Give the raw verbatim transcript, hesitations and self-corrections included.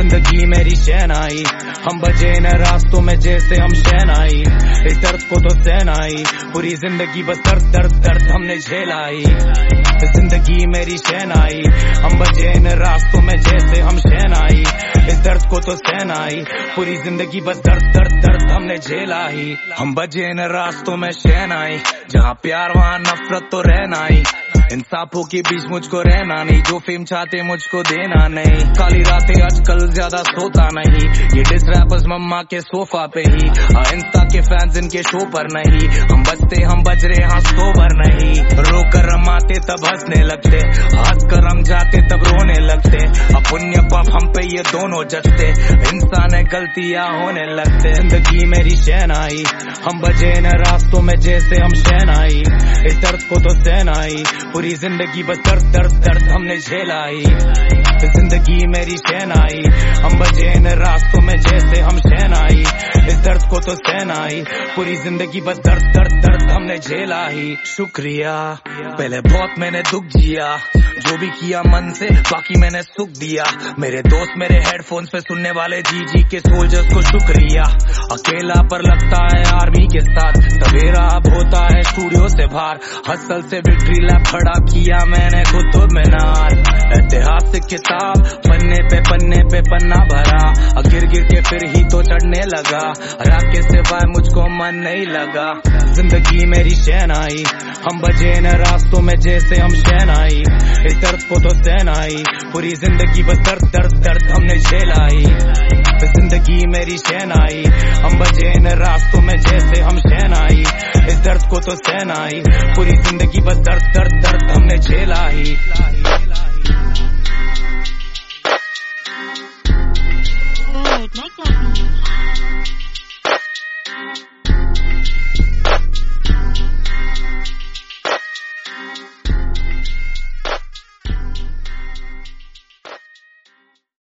जिंदगी मेरी शहनाई, हम बजे न रास्तों में जैसे हम शहनाई। इस दर्द को तो सहनाई, पूरी जिंदगी बस दर्द दर्द दर्द हमने झेलाई। जिंदगी मेरी शहनाई, हम बजे न रास्तों में जैसे हम शहनाई। इस दर्द को तो सहनाई, पूरी जिंदगी बस दर्द दर्द दर्द हमने झेलाई। हम बजे न रास्तों में शहनाई, जहाँ प्यार वहाँ नफरत तो रहना ही। इंसाफों के बीच मुझको रहना नहीं, जो फेम चाहते मुझको देना नहीं। काली रातें आजकल ज्यादा सोता नहीं, ये डिस रैपर्स मम्मा के सोफा पे ही। इंस्टा के फैंस इनके शो पर नहीं, हम बचते हम बज रहे हाँ सोबर नहीं। रोकर हम आते तब हंसने लगते, हंस कर हम जाते तब रोने लगते। अब पुण्य पाप हम पे ये दोनों जचते, इंसान है गलतियां होने लगते। जिंदगी मेरी शहनाई, हम बजे न रास्तों में जैसे हम शहनाई। इस दर्द को तो सहनाई, पूरी जिंदगी बस दर्द दर्द दर्द हमने झेलाई। जिंदगी मेरी शहनाई, हम बजे न रास्तों में जैसे हम शहनाई। इस दर्द को तो सहनाई, पूरी जिंदगी बस दर्द दर्द दर्द हमने झेला ही। शुक्रिया, पहले बहुत मैंने दुख जिया, जो भी किया मन से बाकी मैंने सुख दिया। मेरे दोस्त मेरे हेडफोन्स पे सुनने वाले जी जी के सोल्जर्स को शुक्रिया। अकेला पर लगता है आर्मी के साथ, सवेरा अब होता है स्टूडियो से बाहर। हसल से विक्ट्री लैब खड़ा किया मैंने कुतुब मीनार। ऐतिहासिक किताब पन्ने पे पन्ने पे पन्ना भरा, गिर गिर के फिर ही तो चढ़ने लगा। रात के सिवाय मुझको मन नहीं लगा। जिंदगी मेरी शहनाई, हम बजे न रास्तों में जैसे हम शहनाई। इस दर्द को तो सहनाई, पूरी जिंदगी बस दर्द दर्द दर्द हमने झेलाई। जिंदगी मेरी शहनाई, हम बजे न रास्तों में जैसे हम शहनाई। इस दर्द को तो सहनाई, पूरी जिंदगी बस दर्द दर्द दर्द हमने झेला ही।